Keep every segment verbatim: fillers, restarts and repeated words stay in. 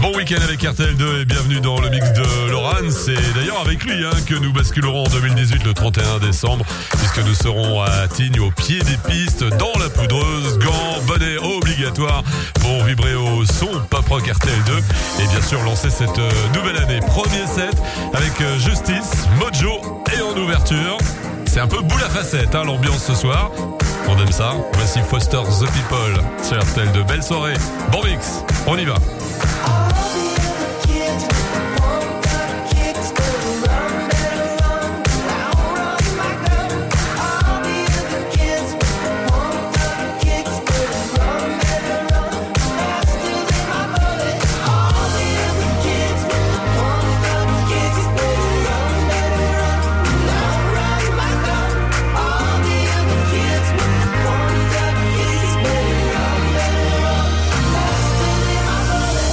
Bon week-end avec R T L deux et bienvenue dans le mix de Laurent. C'est d'ailleurs avec lui hein, que nous basculerons en deux mille dix-huit le trente et un décembre, puisque nous serons à Tignes au pied des pistes, dans la poudreuse, gants, bonnets obligatoires pour vibrer au son pop rock R T L deux et bien sûr lancer cette nouvelle année. Premier set avec Justice, Mojo et en ouverture, c'est un peu boule à facettes hein, l'ambiance ce soir. On aime ça. Voici Foster the People sur R T L deux. Belle soirée, bon mix, on y va. Better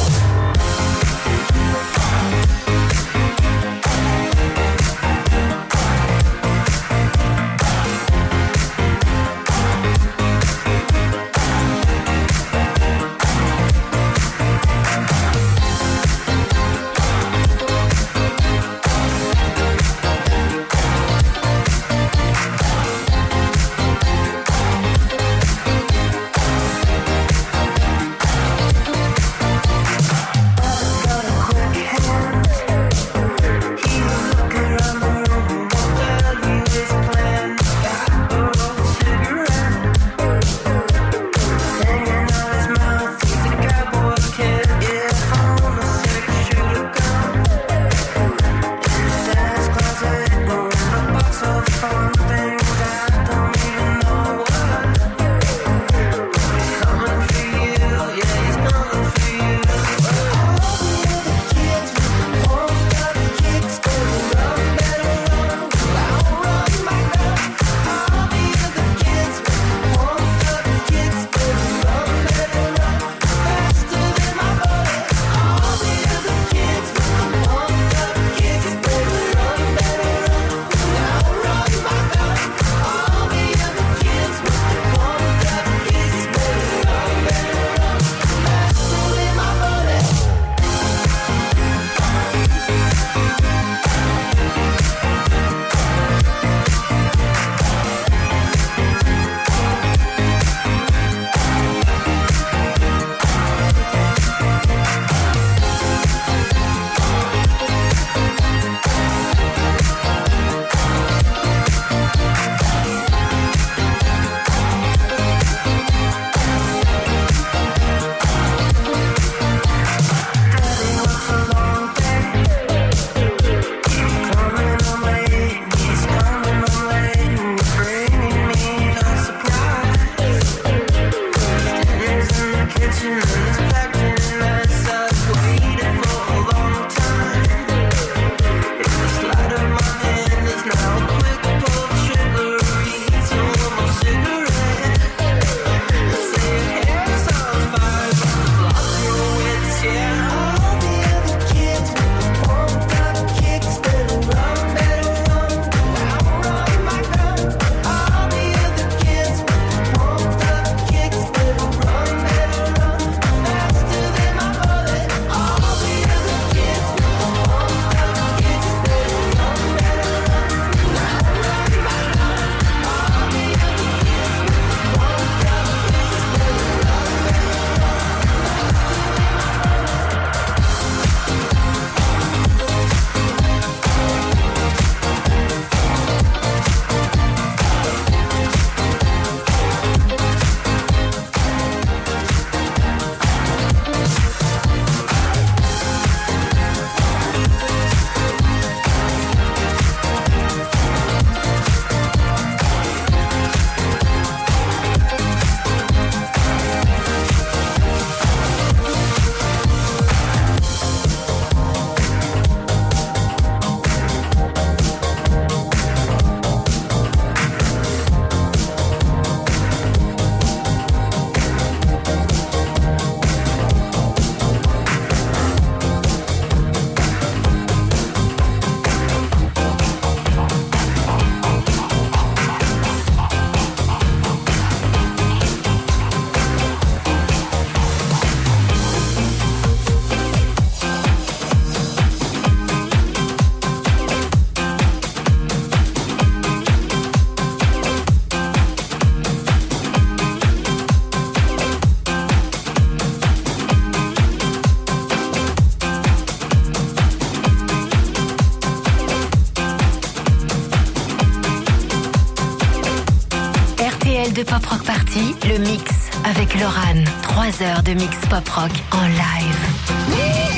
L de Pop Rock Party, le mix avec Loran. Trois heures de mix pop rock en live.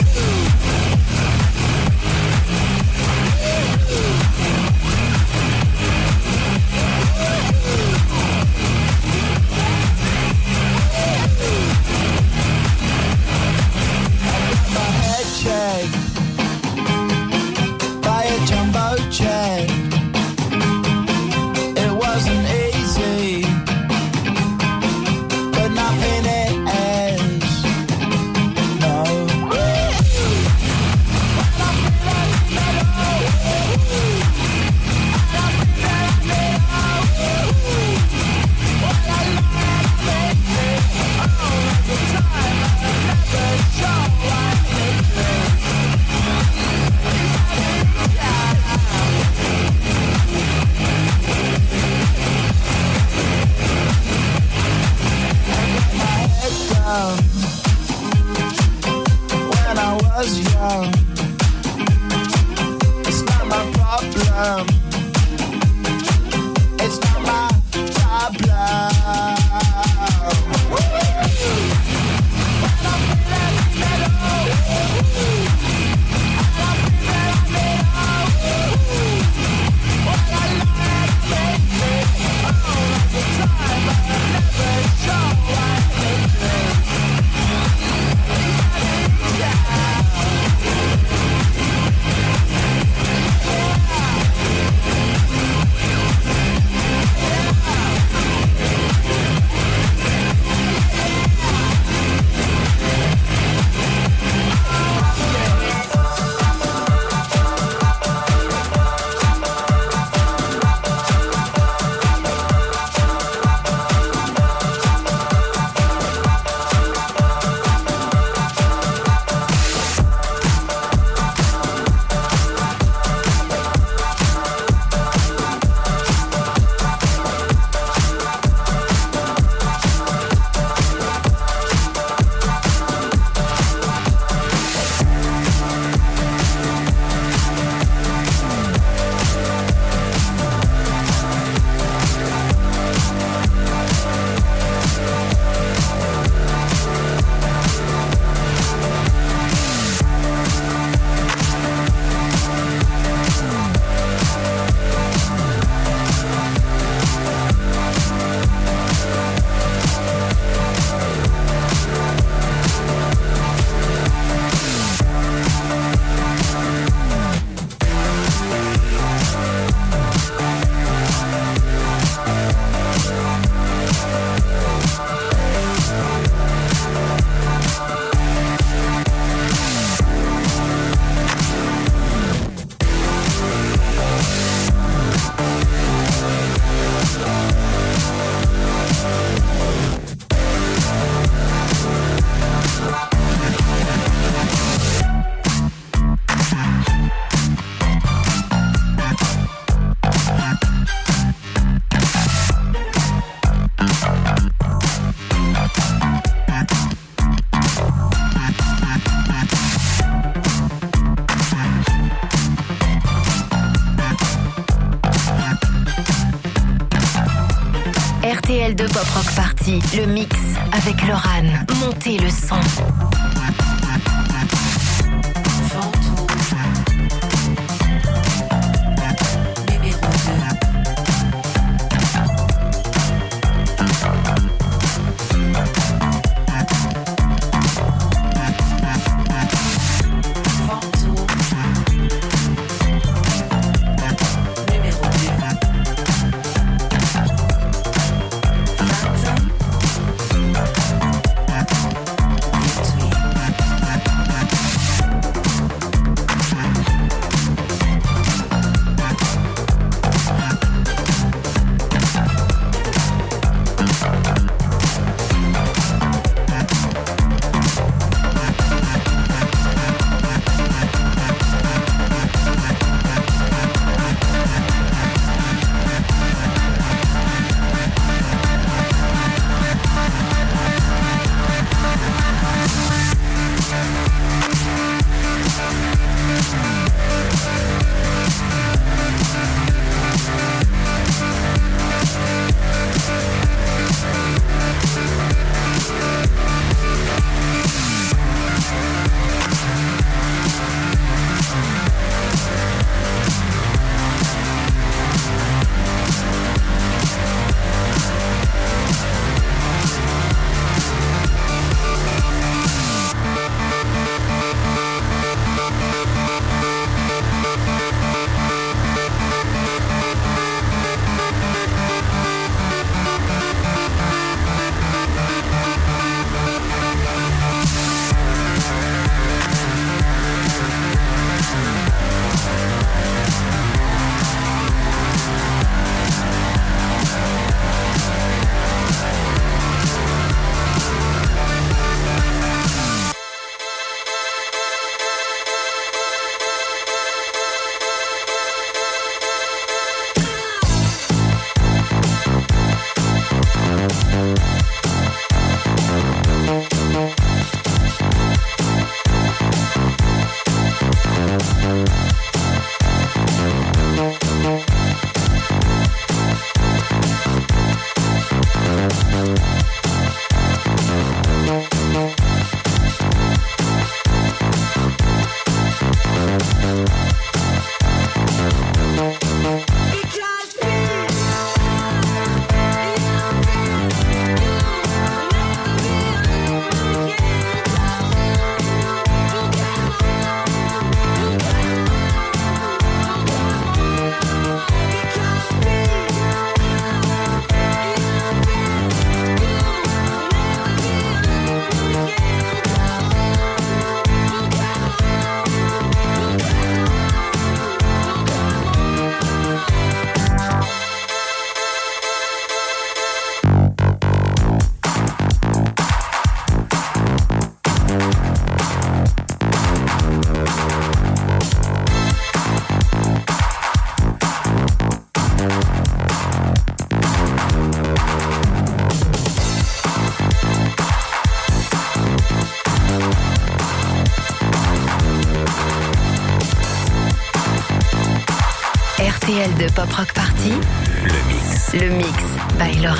R T L de Pop Rock Party, le mix avec Loran. Montez le son. Sweet. R T L de Pop Rock Party, le mix. Le mix by Loran.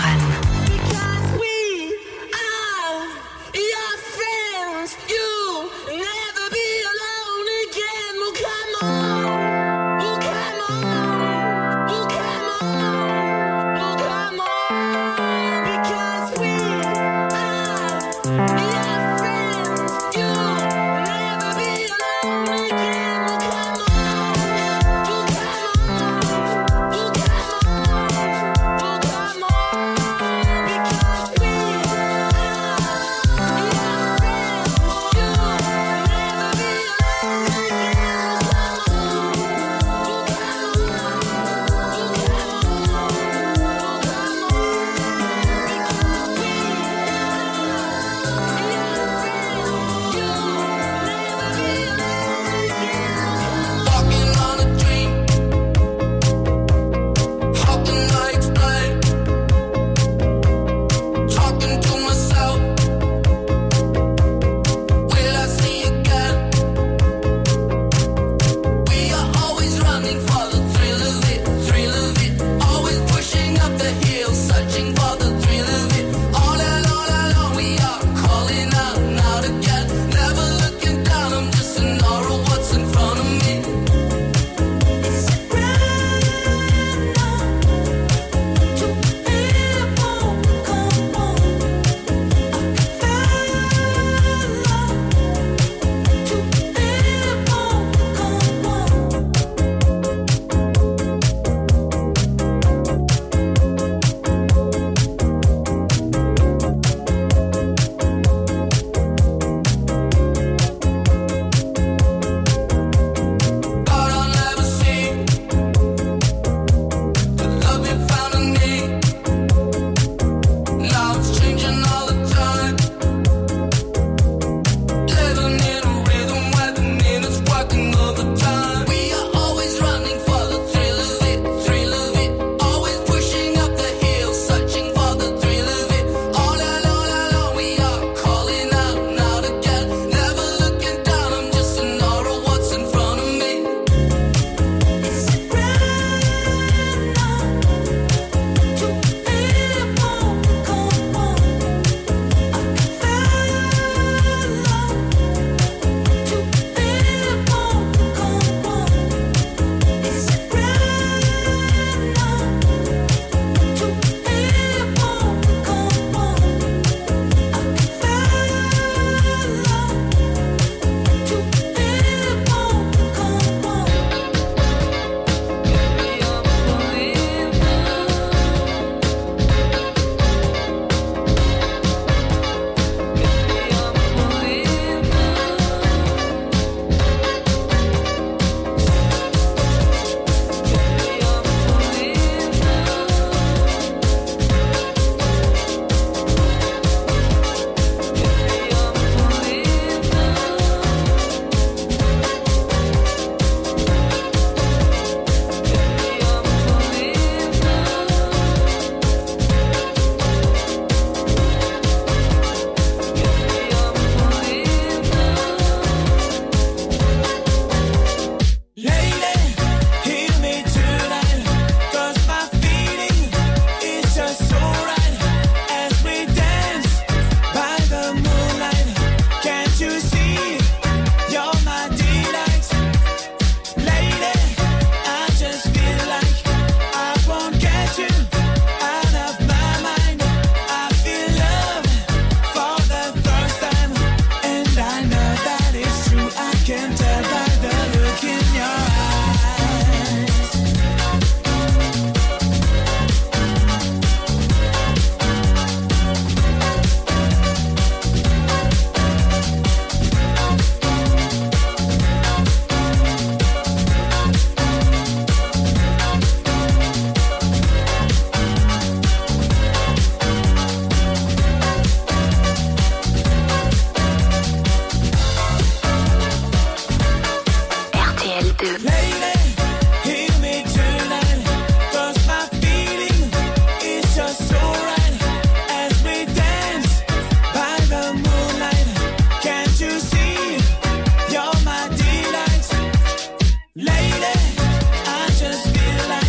Lady, I just feel like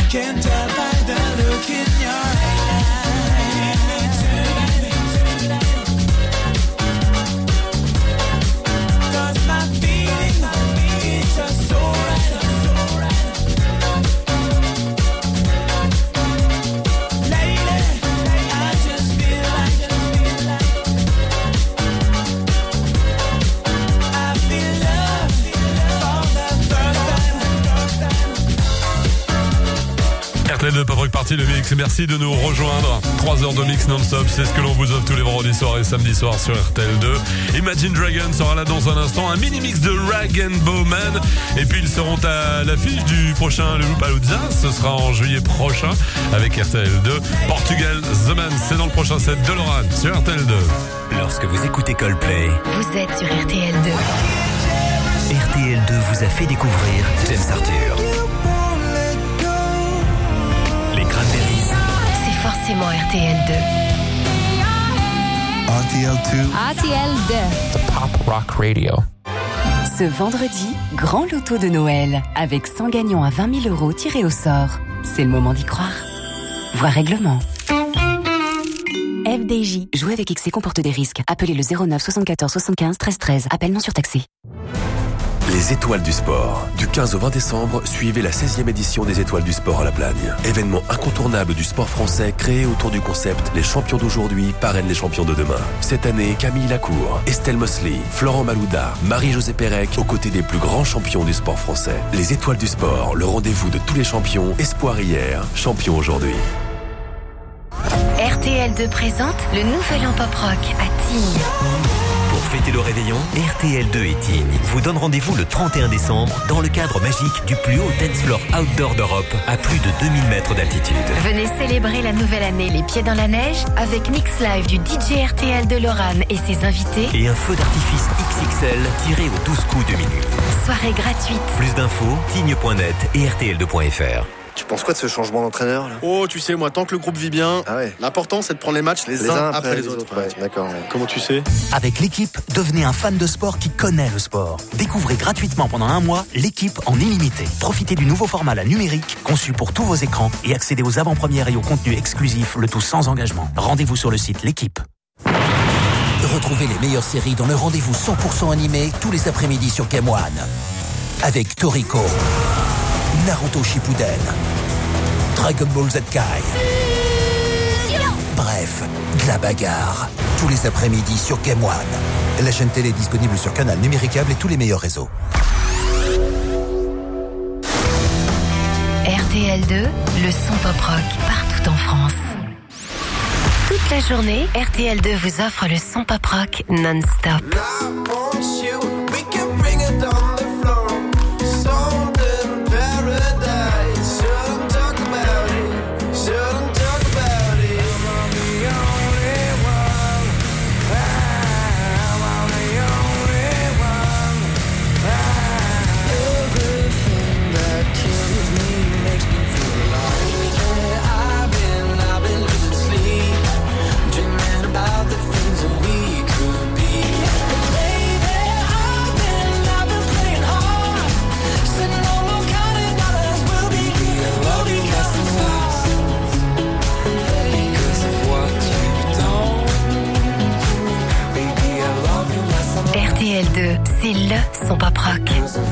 Can't tell by the look in your eye. Cause my feeling is just so right, so right. Lately, I just feel like I feel love for the first time. R T L deux, Pop Rock Party, le mix. Merci de nous rejoindre. trois heures de mix non-stop, c'est ce que l'on vous offre tous les vendredis soirs et samedis soirs sur R T L deux. Imagine Dragon sera là dans un instant, un mini-mix de Rag and Bowman. Et puis ils seront à l'affiche du prochain Le Lollapalooza. Ce sera en juillet prochain avec R T L deux. Portugal, The Man, c'est dans le prochain set de Loran sur R T L deux. Lorsque vous écoutez Coldplay, Vous êtes sur R T L deux. R T L deux vous a fait découvrir James Arthur. Les Cranberries, C'est forcément R T L deux. R T L deux. R T L deux. Pop Rock Radio. Ce vendredi, grand loto de Noël, avec cent gagnants à vingt mille euros tirés au sort. C'est le moment d'y croire. Voir règlement. F D J. Jouer avec X C comporte des risques. Appelez le zéro neuf soixante-quatorze soixante-quinze treize treize. Appel non surtaxé. Les Étoiles du Sport. Du quinze au vingt décembre, suivez la seizième édition des Étoiles du Sport à La Plagne. Événement incontournable du sport français créé autour du concept Les champions d'aujourd'hui parrainent les champions de demain. Cette année, Camille Lacour, Estelle Mosley, Florent Malouda, Marie-Josée Pérec, aux côtés des plus grands champions du sport français. Les Étoiles du Sport, le rendez-vous de tous les champions, espoir hier, champions aujourd'hui. R T L deux présente le nouvel an pop rock à Tignes. pour fêter le réveillon, R T L deux et Tignes vous donne rendez-vous le trente et un décembre dans le cadre magique du plus haut dance floor outdoor d'Europe à plus de deux mille mètres d'altitude. Venez célébrer la nouvelle année les pieds dans la neige avec Mix Live du D J R T L de Lorraine et ses invités Et un feu d'artifice X X L tiré aux douze coups de minuit. Soirée gratuite. Plus d'infos, tignes point net et R T L deux point F R. Tu penses quoi de ce changement d'entraîneur là? Oh, tu sais, moi, tant que le groupe vit bien, ah ouais. l'important c'est de prendre les matchs les, les uns, uns après, après les, les autres. autres ouais. Ouais, d'accord. Ouais. Comment tu sais? Avec l'équipe, devenez un fan de sport qui connaît le sport. Découvrez gratuitement pendant un mois l'équipe en illimité. Profitez du nouveau format La Numérique, conçu pour tous vos écrans, et accédez aux avant-premières et aux contenus exclusifs, le tout sans engagement. Rendez-vous sur le site L'équipe. Retrouvez les meilleures séries dans le rendez-vous cent pour cent animé tous les après-midi sur Game One. Avec Toriko, Naruto Shippuden, Dragon Ball Z Kai. Bref, de la bagarre. Tous les après-midi sur Game One. La chaîne télé est disponible sur Canal Numéricable et tous les meilleurs réseaux. R T L deux, le son pop rock partout en France. Toute la journée, R T L deux vous offre le son pop rock non-stop. R T L deux, c'est le son pop rock.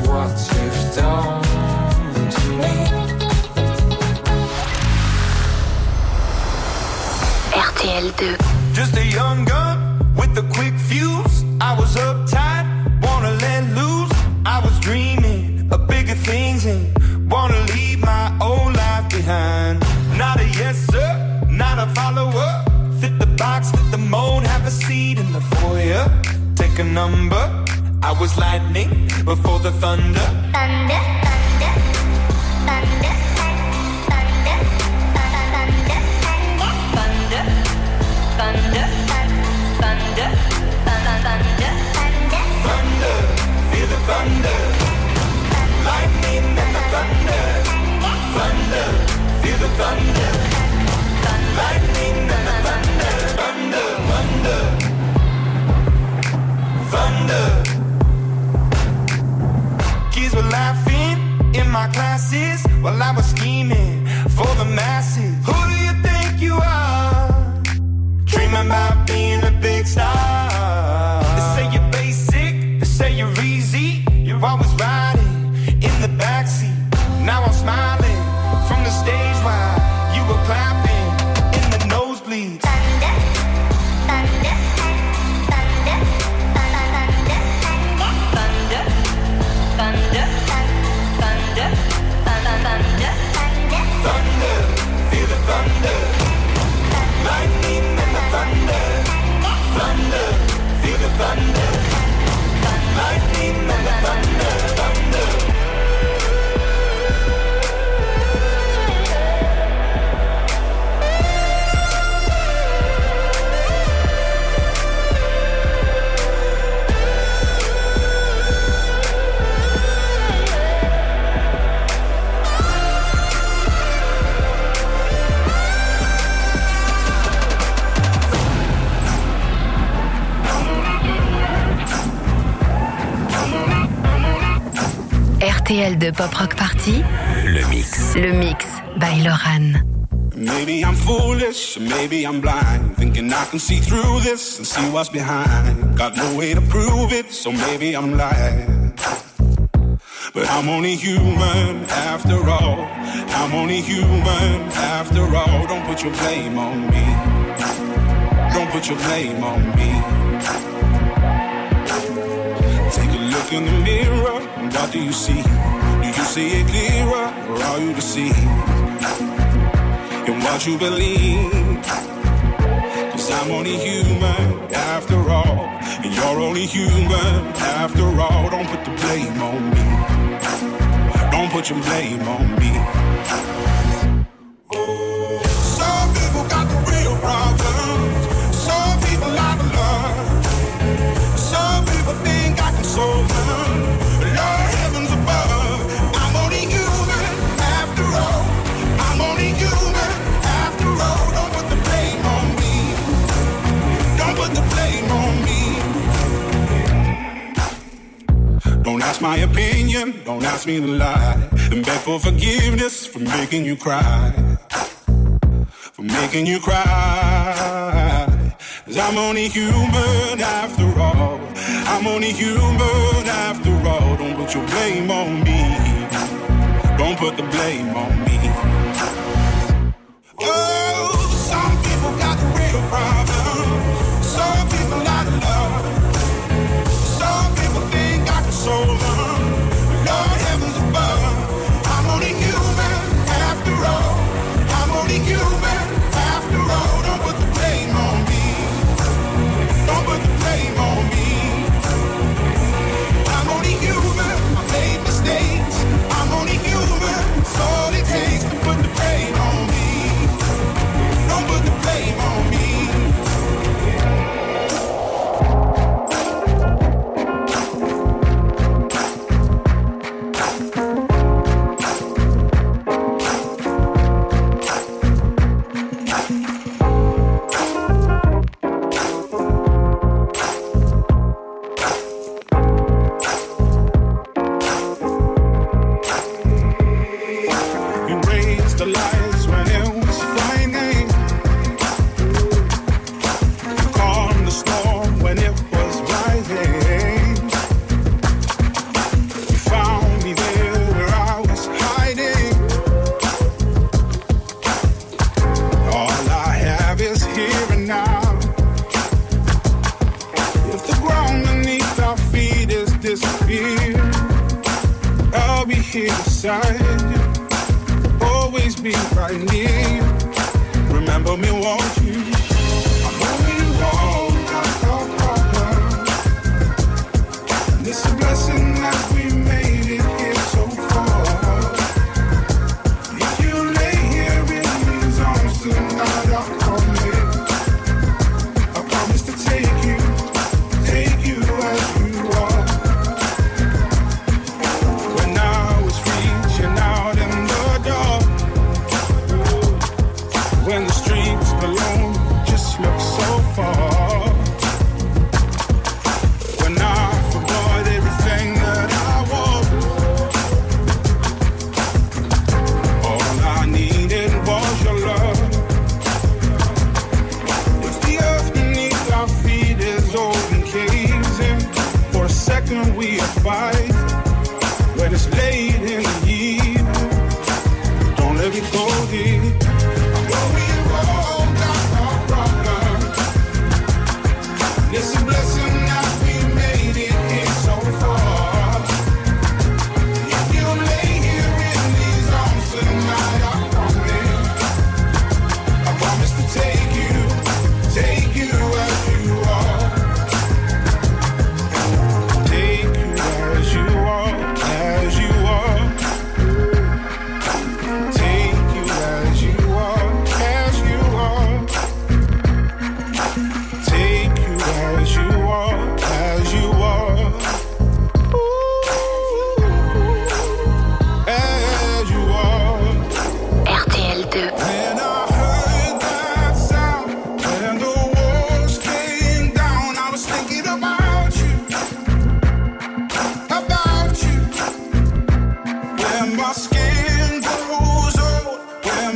R T L deux. Just a young gun with a quick fuse. I was uptight, wanna let loose. I was dreaming of bigger things and wanna leave my old life behind. Not a yes sir, not a follower. Fit the box, fit the mold, have a seat in the foyer. Take a number. I was lightning before the thunder. Thunder, thunder, thunder, thunder, thunder, thunder, thunder, thunder, thunder, thunder, feel the thunder. Lightning and the thunder. Thunder, feel the thunder. Lightning and the thunder. Thunder, thunder. Thunder. Kids were laughing in my classes while T L deux Pop Rock Party, le mix. Le mix by Loran. Maybe I'm foolish, maybe I'm blind, thinking I can see through this and see what's behind. Got no way to prove it, so maybe I'm lying. But I'm only human after all. I'm only human after all. Don't put your blame on me. Don't put your blame on me. Take a look in the mirror, what do you see? Do you see it clearer, or are you deceived in what you believe? Cause I'm only human after all, and you're only human after all. Don't put the blame on me. Don't put your blame on me. Some people got the real problems. Some people out of love. Some people think I can solve them. Lord, heavens above, I'm only human after all. I'm only human after all. Don't put the blame on me. Don't put the blame on me. Don't ask my opinion, don't ask me to lie, and beg for forgiveness for making you cry, for making you cry. Cause I'm only human after all. I'm only human after all. Don't put your blame on me. Don't put the blame on me. Oh, some people got the real problems. Some people out of love. Some people think I can solve them. Lord, heavens above, I'm only human after all. I'm only human after all. Don't put the blame on me. Don't put the blame on me. I'm only human. I made mistakes. I'm only human. It's all it takes to put the blame on me. Don't put the blame on me. Always be right near you. Remember me, won't you? I'm only wrong, not a problem. And it's a blessing that we made it here so far. If you lay here in these arms tonight, I promise, I promise to take you, take you as you are. When I was reaching out in the dark, when the streets belong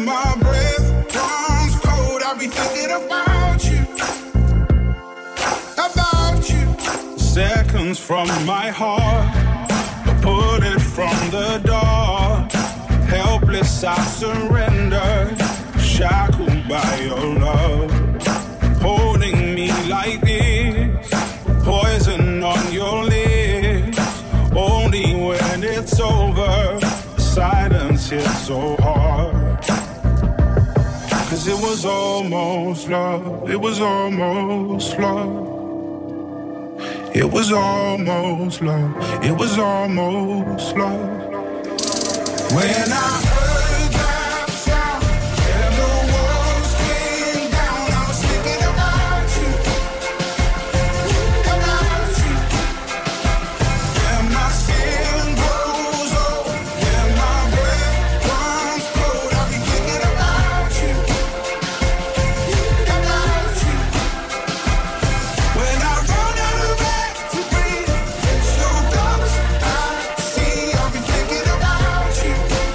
my breath runs cold, I'll be thinking about you, about you. Seconds from my heart, put it from the door. Helpless, I surrender, shackled by your love. Holding me like this, poison on your lips. Only when it's over, silence hits so hard. Cause it was almost love, it was almost love. It was almost love, it was almost love. When I heard that sound and the walls came down, I was thinking about you, about you. And my skin grows old, and my breath runs cold, I'll be thinking about you, about you. When I run out of air to breathe, it's your ghost I see, I'll be thinking about you.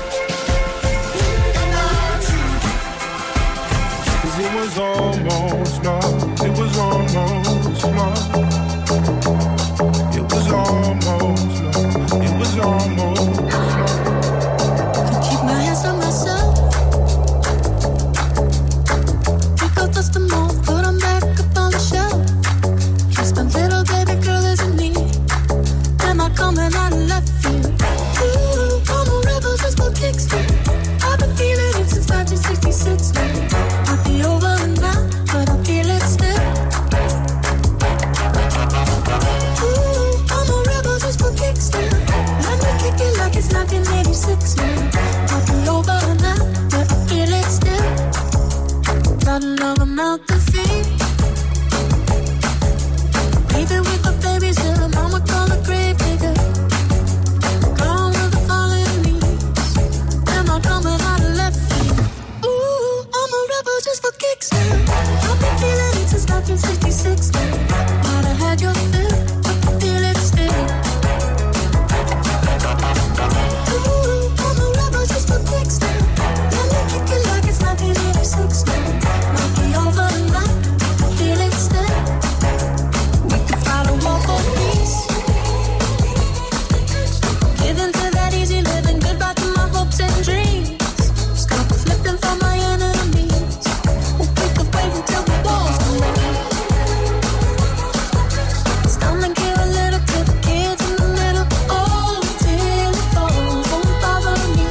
It was almost love, it was almost love. It was almost love, it was almost love. I keep my hands on myself. Pick up dust them all, put them back up on the shelf. Just my little baby girl isn't me. Am I coming out of left field? Ooh, I'm a rebel just for kicks. I've been feeling it since nineteen sixty-six now. Might be over now, but I feel it still. Ooh, I'm a rebel just for kicks now. Let me kick it like it's nineteen eighty-six now. Might be over now, but I feel it still. Got another amount to feed. Maybe with the babies till mama call a grave digger. Gone with the fallen leaves. Am I coming out of left field? Ooh, I'm a rebel just for kicks now. I've been feeling it since nineteen sixty-six now. Might have had your fill, but I feel it still. Ooh, I'm a rebel just for kicks now. Let me kick it like it's nineteen eighty-six now. Might be over now, but I feel it still. We could find a war for peace. Give into that easy living, goodbye to my hopes and dreams. Stop flipping for my enemies. We'll pick up wave until the walls come down. It's time to give a little to the kids in the middle. Oh, till it falls, won't bother me.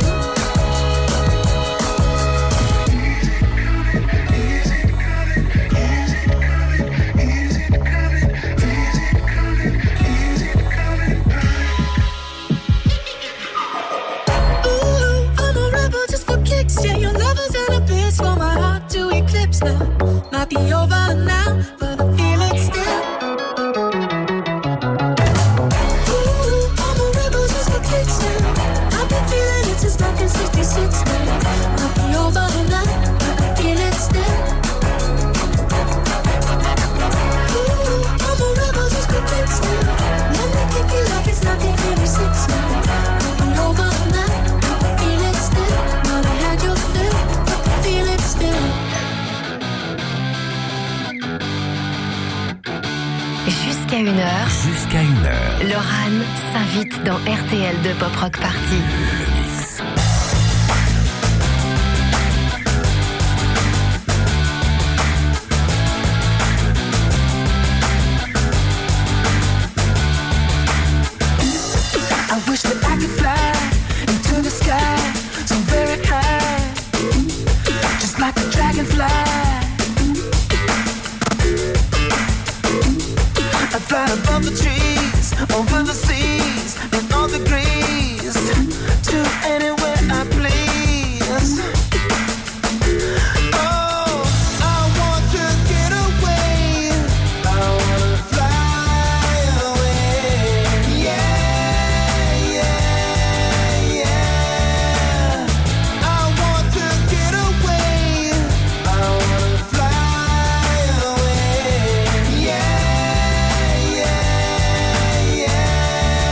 Ooh, I'm a rebel just for kicks. Yeah, your lover's in a bitch for my heart to eclipse now. Might be over now, but I feel it still. Ooh, I'm a rebel just for kicks now. I've been feeling it since nineteen sixty-six now. Might be over now, but I feel it still. Ooh, I'm a rebel just for kicks now. Let me kick it like it's nineteen eighty-six now. Might be over now, but I feel it still. Might have had your fill, but I feel it still. Jusqu'à une heure, Jusqu'à une heure. Lorane s'invite dans R T L deux Pop Rock Party. Le mix. I wish that I could fly into the sky so very high, just like a dragonfly. I fly above the trees, over the seas, in all degrees, to anywhere I please. Oh, I want to get away. I wanna fly away. Yeah, yeah, yeah. I want to get away. I wanna fly away. Yeah, yeah, yeah.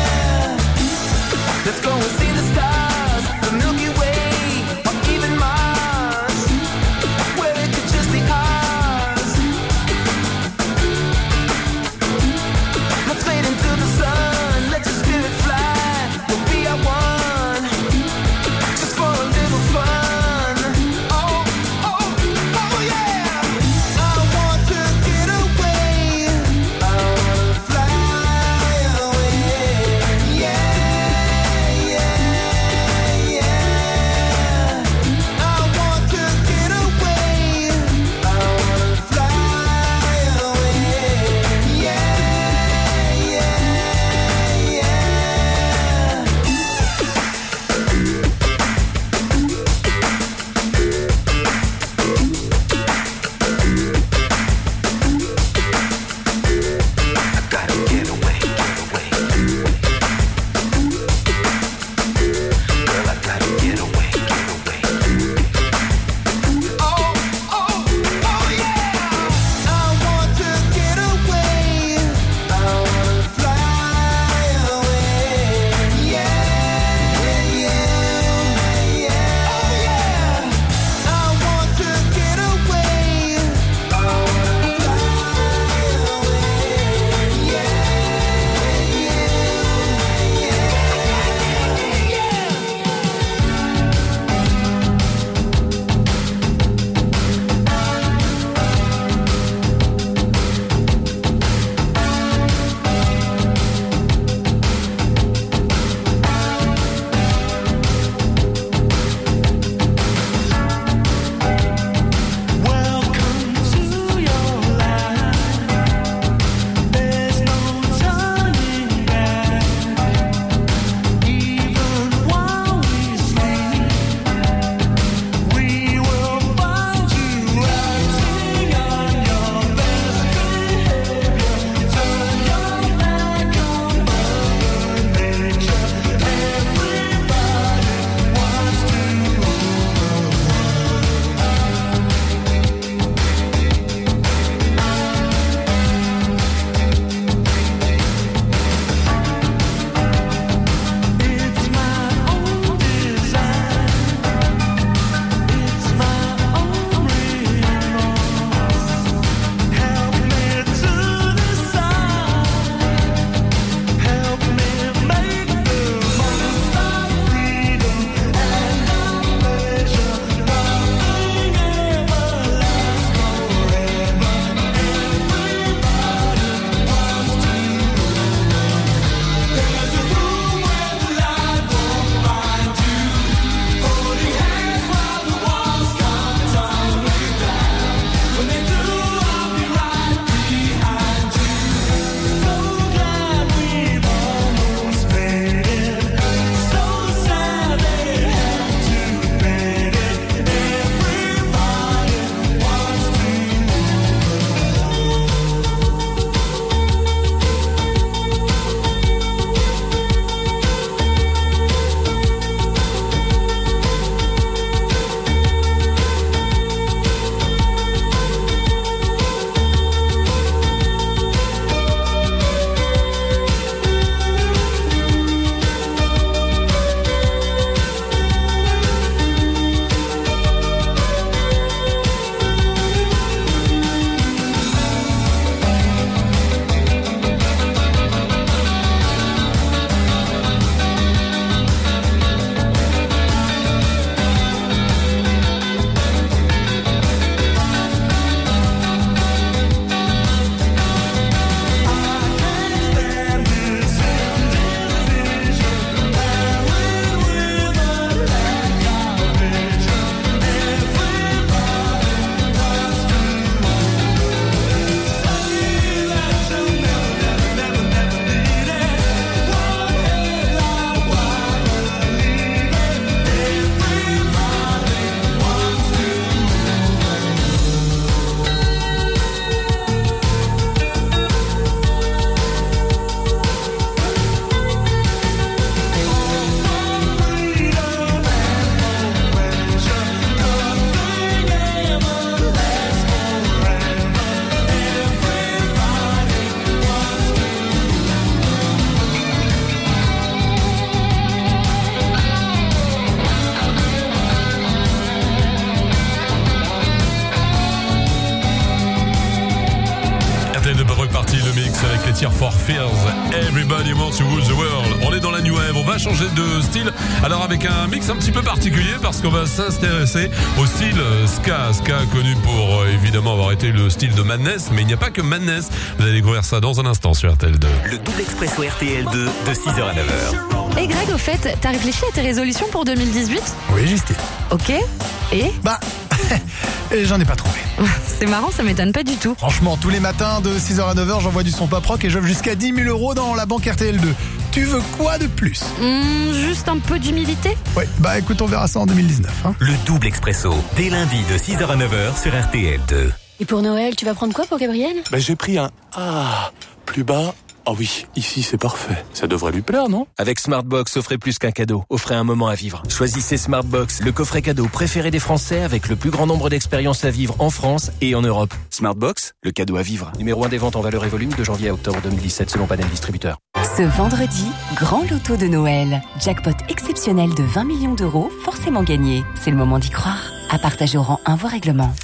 Tears for Fears, Everybody Wants to Rule the World. On est dans la New Wave, on va changer de style. Alors avec un mix un petit peu particulier parce qu'on va s'intéresser au style ska. Ska connu pour euh, évidemment avoir été le style de Madness, mais il n'y a pas que Madness. Vous allez découvrir ça dans un instant sur R T L deux. Le double expresso R T L deux de six heures à neuf heures. Et Greg, au fait, t'as réfléchi à tes résolutions pour deux mille dix-huit ? Oui, Justine. Ok. Et Bah, j'en ai pas trouvé. C'est marrant, ça m'étonne pas du tout. Franchement, tous les matins de six heures à neuf heures, j'envoie du son pop rock et j'offre jusqu'à dix mille euros dans la banque R T L deux. Tu veux quoi de plus ? Mmh, juste un peu d'humilité ? Ouais, bah écoute, on verra ça en deux mille dix-neuf. Hein. Le double expresso, dès lundi de six heures à neuf heures sur R T L deux. Et pour Noël, tu vas prendre quoi pour Gabriel ? Bah j'ai pris un A plus bas. Ah oui, ici c'est parfait. Ça devrait lui plaire, non ? Avec Smartbox, offrez plus qu'un cadeau. Offrez un moment à vivre. Choisissez Smartbox, le coffret cadeau préféré des Français avec le plus grand nombre d'expériences à vivre en France et en Europe. Smartbox, le cadeau à vivre. Numéro un des ventes en valeur et volume de janvier à octobre deux mille dix-sept selon panel distributeur. Ce vendredi, grand loto de Noël. Jackpot exceptionnel de vingt millions d'euros, forcément gagné. C'est le moment d'y croire. À partager au rang un voie règlement.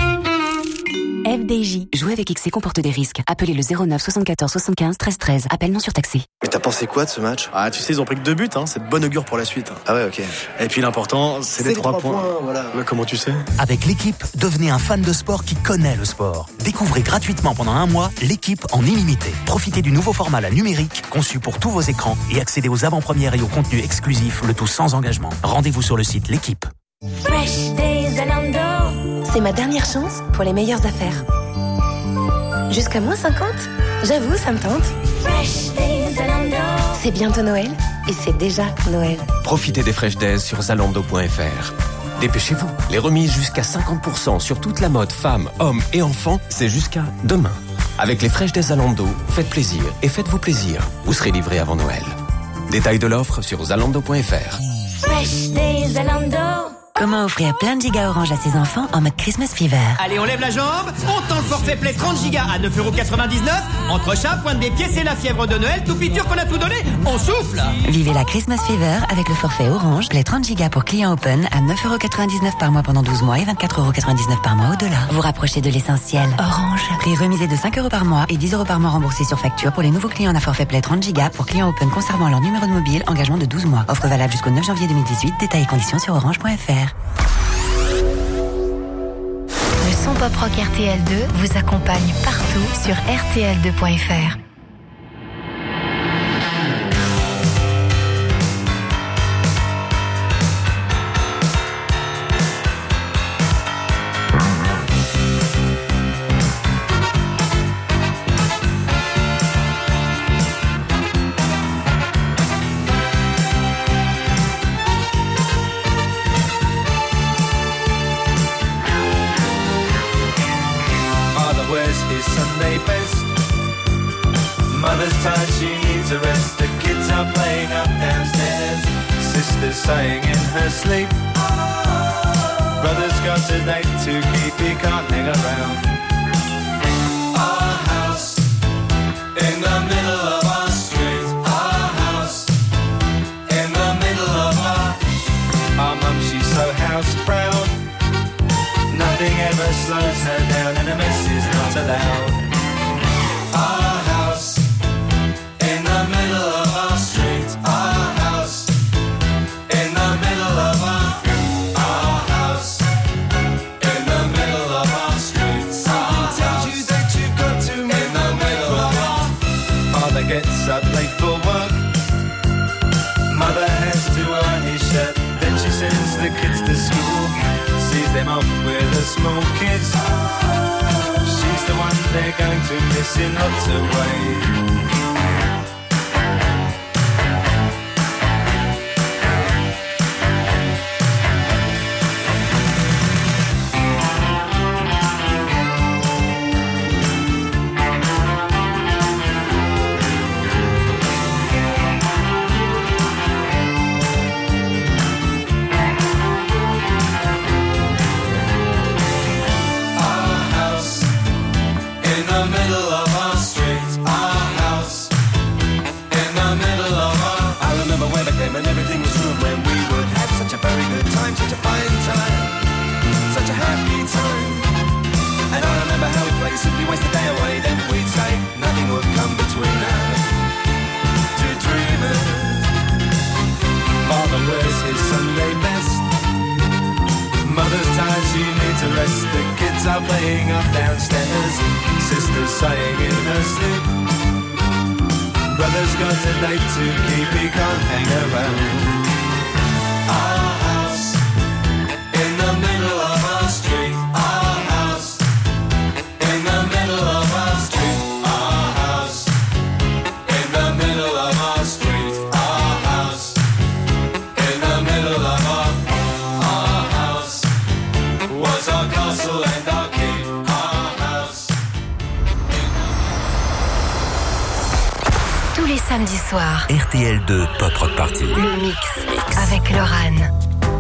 F D J. Jouer avec X C comporte des risques. Appelez le zéro neuf soixante-quatorze soixante-quinze treize treize. Appel non surtaxé. Mais t'as pensé quoi de ce match ? Ah, tu sais, ils ont pris que deux buts, hein. C'est de bon augure pour la suite. Hein. Ah ouais, ok. Et puis l'important, c'est les trois, points. points. Voilà. Ouais, comment tu sais ? Avec l'équipe, devenez un fan de sport qui connaît le sport. Découvrez gratuitement pendant un mois l'équipe en illimité. Profitez du nouveau format La Numérique, conçu pour tous vos écrans et accédez aux avant-premières et aux contenus exclusifs, le tout sans engagement. Rendez-vous sur le site L'équipe. Fresh Days Zalando. C'est ma dernière chance pour les meilleures affaires. Jusqu'à moins cinquante ? J'avoue, ça me tente. Fresh Days Zalando. C'est bientôt Noël et c'est déjà Noël. Profitez des Fresh Days sur zalando point f r. Dépêchez-vous, les remises jusqu'à cinquante pour cent sur toute la mode femmes, hommes et enfants, c'est jusqu'à demain. Avec les Fresh Days Zalando, faites plaisir et faites-vous plaisir. Vous serez livré avant Noël. Détails de l'offre sur zalando point f r. Fresh Days Zalando. Comment offrir plein de gigas Orange à ses enfants en mode Christmas Fever? Allez, on lève la jambe, on tend le forfait Play trente gigas à neuf euros quatre-vingt-dix-neuf. Entre chat, pointe des pieds, c'est la fièvre de Noël, tout piture qu'on a tout donné, on souffle. Vivez la Christmas Fever avec le forfait Orange Play trente gigas pour clients open à neuf euros quatre-vingt-dix-neuf par mois pendant douze mois et vingt-quatre euros quatre-vingt-dix-neuf par mois au-delà. Vous rapprochez de l'essentiel. Orange. Prix remisé de cinq euros par mois et dix euros par mois remboursé sur facture pour les nouveaux clients d'un forfait Play trente gigas pour clients open conservant leur numéro de mobile, engagement de douze mois. Offre valable jusqu'au neuf janvier deux mille dix-huit. Détails et conditions sur orange point f r. Le son pop rock R T L deux vous accompagne partout sur R T L deux point f r. Sunday best. Mother's tired, she needs a rest. The kids are playing up downstairs. Sister's sighing in her sleep. Brother's got a date to keep, he can't hang around. Our house in the middle of our street. Our house in the middle of our. Our mum, she's so house proud. Nothing ever slows her down, and a mess is not allowed. Our house in the middle of our street. Our house in the middle of our. Our house in the middle of our street. Something tells you that you've got to move in the middle of our. Father gets up late for work. Mother has to iron his shirt. Then she sends the kids to school. Sees them off with the small kids. She's the one they're going to miss in lots of ways. In the middle of our street, our house. dress. The kids are playing up downstairs. Sisters sighing in her sleep. Brother's got a date to keep, he can't hang around. Our house in the middle of our street. Our house in the middle of our street. Our house in the middle of our street. Our house in the middle of our our house was our castle and our keep. Our house. Tous les samedis soirs, R T L deux Pop Rock Party. le mix avec Laurent.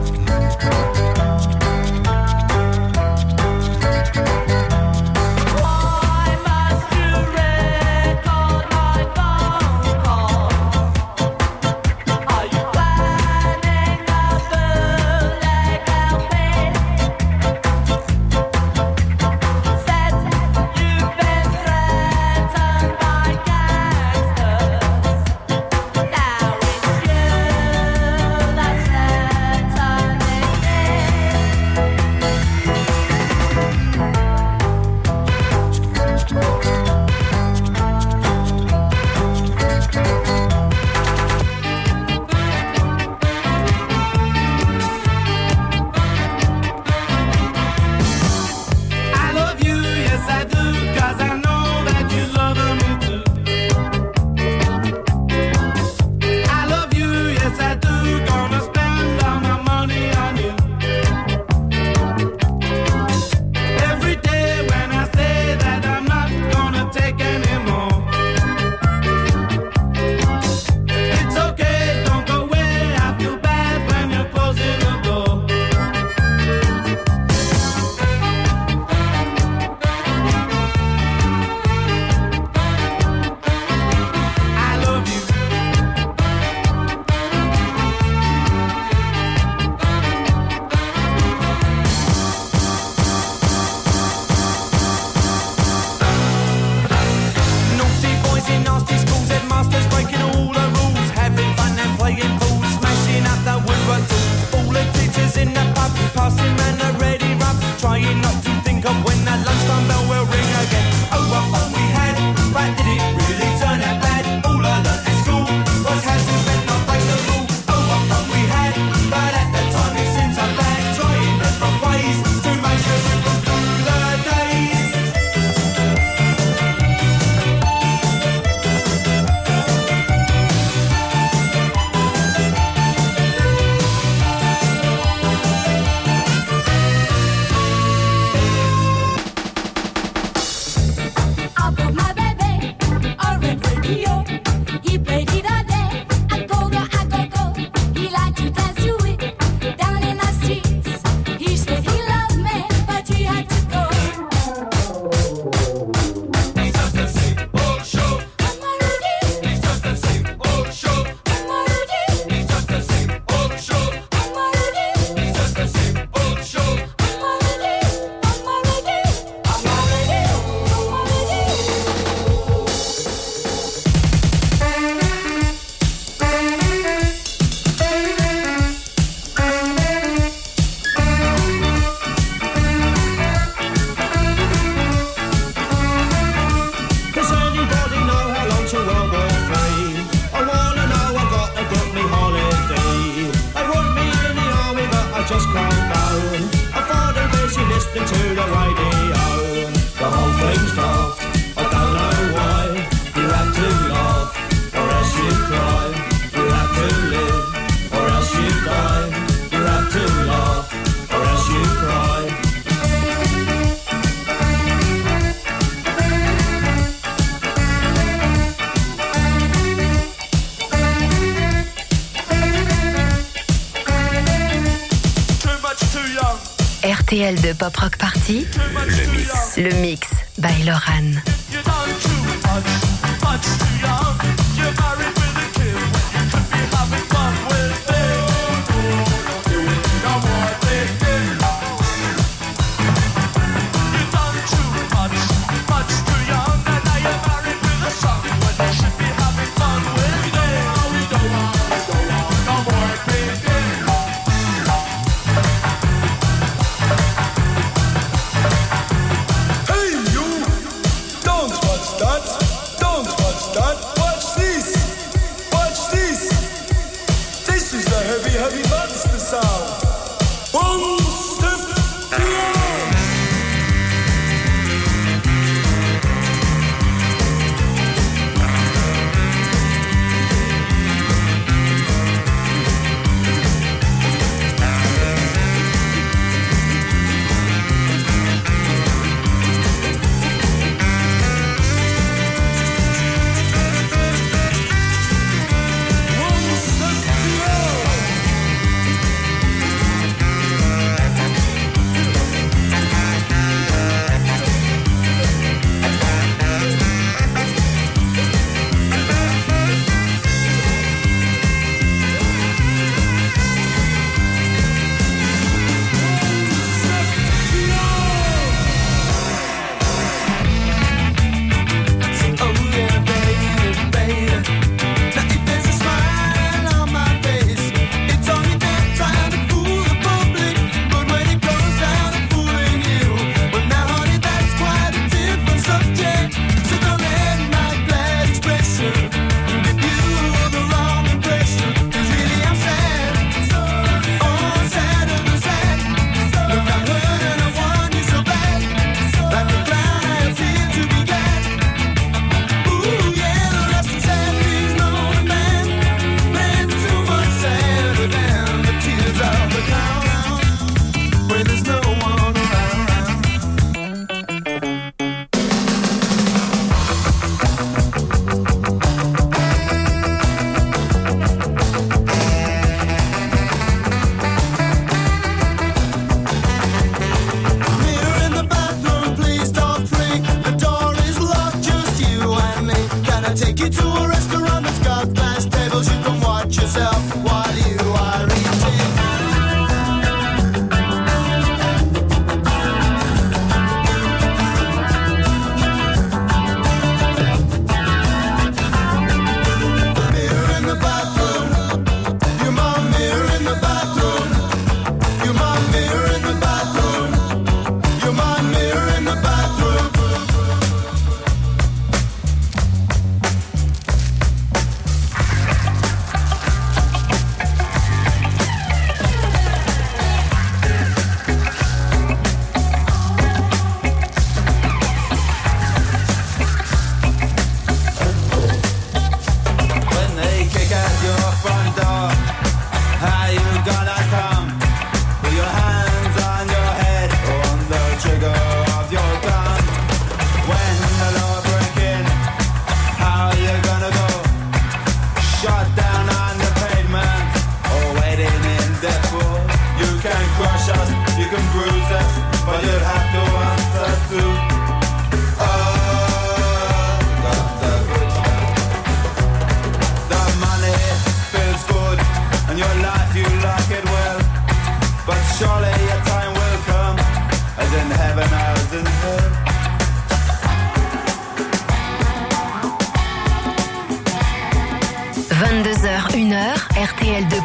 R T L de Pop Rock Party, Le mix. le mix by Laurent.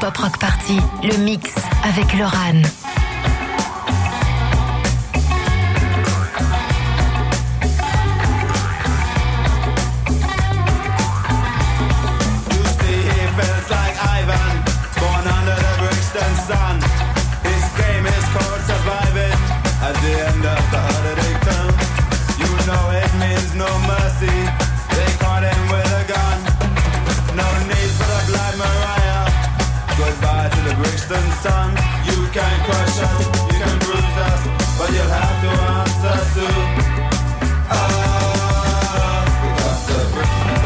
Pop Rock Party, le mix avec Loran. Sun. This game is called surviving. At the end of the holiday term, you know it means no mercy. They caught him with a gun. No need for the Black Mariah. Goodbye to the Brixton Sun. You can crush us, you can bruise us, but you'll have to answer to us. Because the Brixton.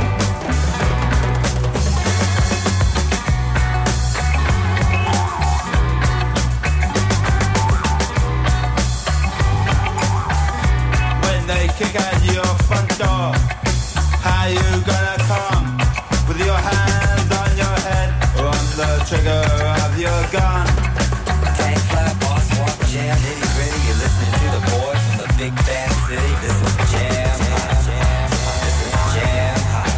Kick at your front door. How you gonna come? With your hands on your head or on the trigger of your gun? Tank fly, boss walk, jam, nitty gritty. You're listening to the boy from the big bad city. This is Jam Hot. This is Jam Hot.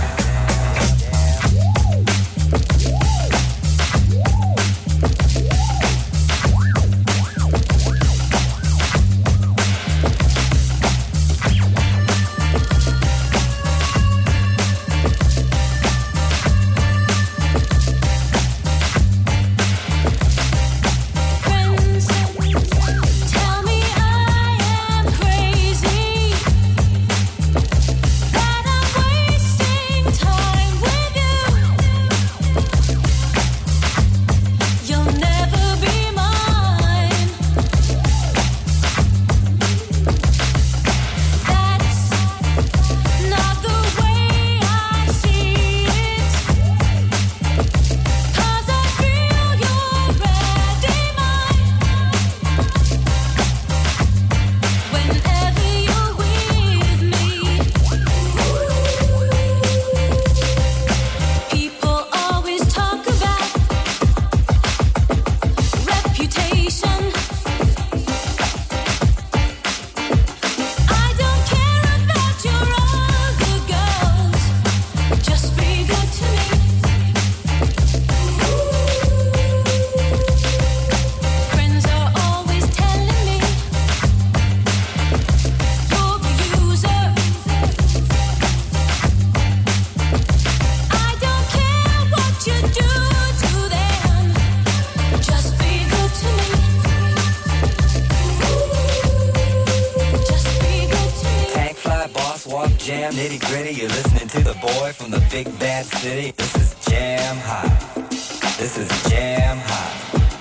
Jam nitty gritty, you're listening to the boy from the big bad city. This is Jam Hot. This is Jam Hot.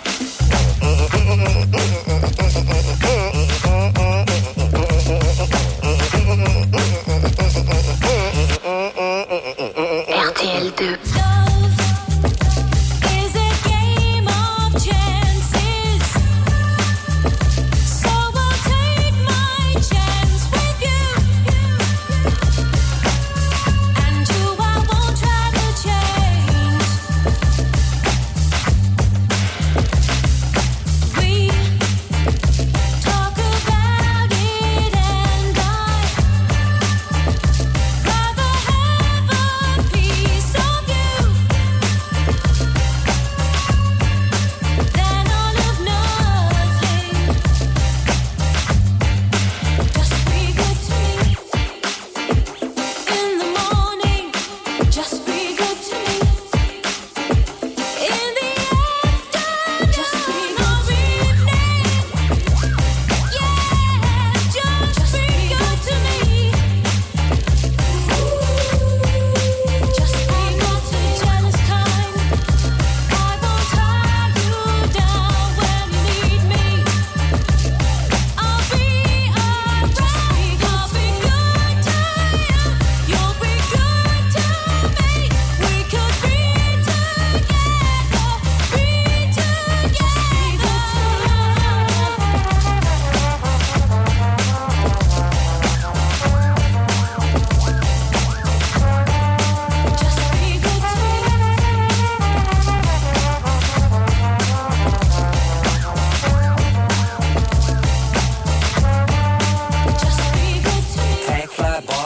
R T L deux.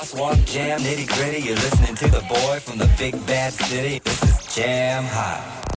Jam nitty gritty, you're listening to the boy from the big bad city. This is Jam Hot.